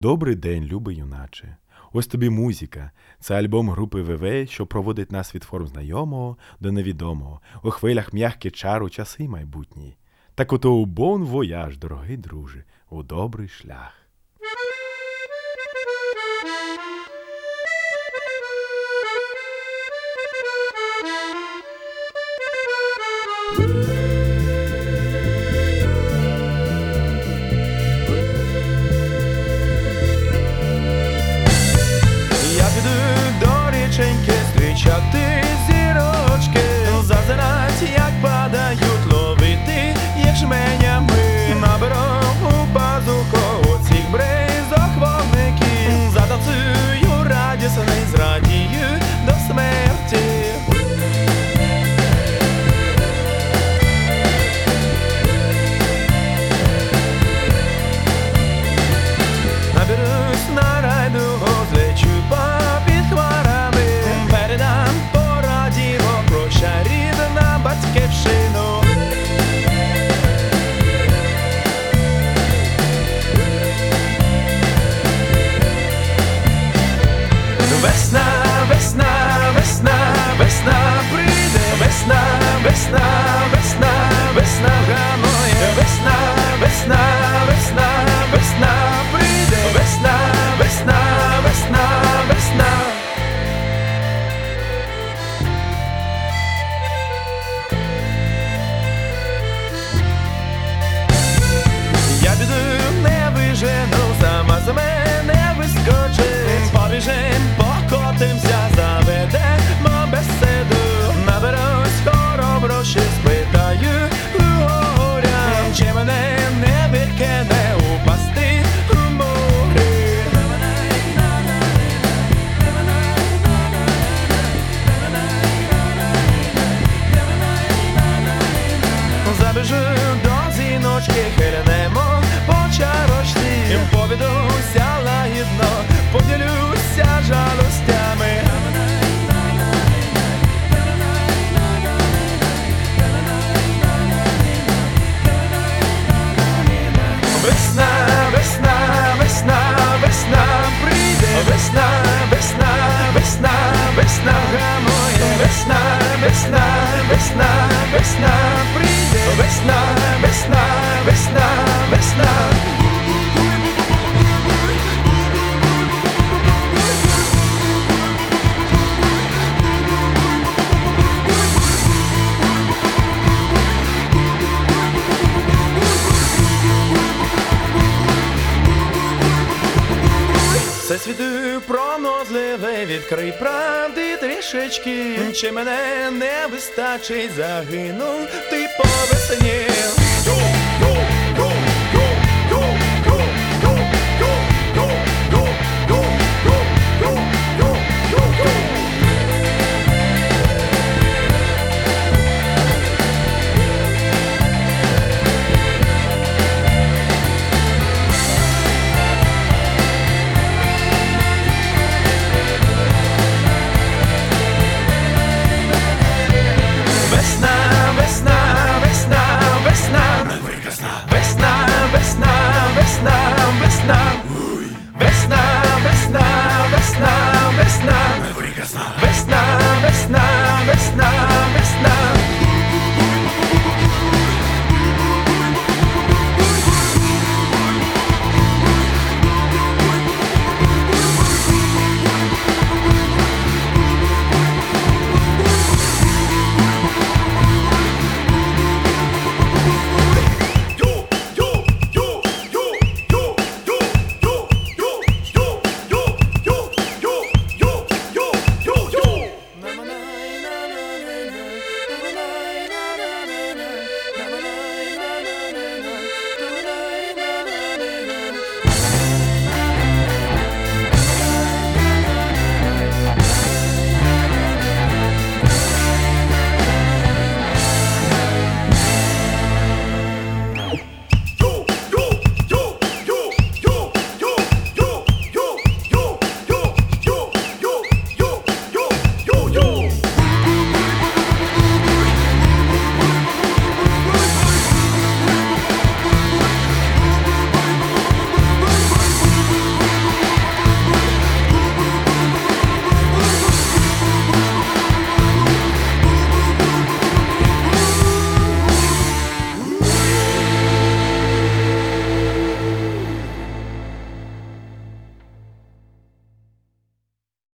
Добрий день, любий юначе. Ось тобі музика. Це альбом групи ВВ, що проводить нас від форм знайомого до невідомого. У хвилях м'які чару часи майбутні. Так ото у бон вояж, дорогий друже, у добрий шлях. Зустрічати зірочки, зазирать, як падають, ловити їх жменями. Наберу у пазуху цих бризок вогників, затанцюю радісний, зрадію до смерті. Наберусь на райдугу, злечу попід хмарами, передам по радіо, прощай, рідна батьківщину. Весна, весна, весна, весна прийде, весна, весна, весна, весна гамує, весна, весна, весна, весна прийде, весна, весна, весна, весна. Я піду, не вижену, сама за мене вискочить. Побіжим, покотимся, заведемо беседу. Наберусь хороброщі, спитаю у горя, чи мене не викине упасти у морі. Забіжу до зіночки, хилянемо по чарочці, повідуся лагідно, поділюся жалостями. Весна, весна, весна, весна прийде, весна, весна, весна, весна гамує, весна, весна, весна, весна прийде, весна, весна, весна, весна. Все світу пронозливе, відкрий правди трішечки, чи мене не вистачить, загинув ти по весні.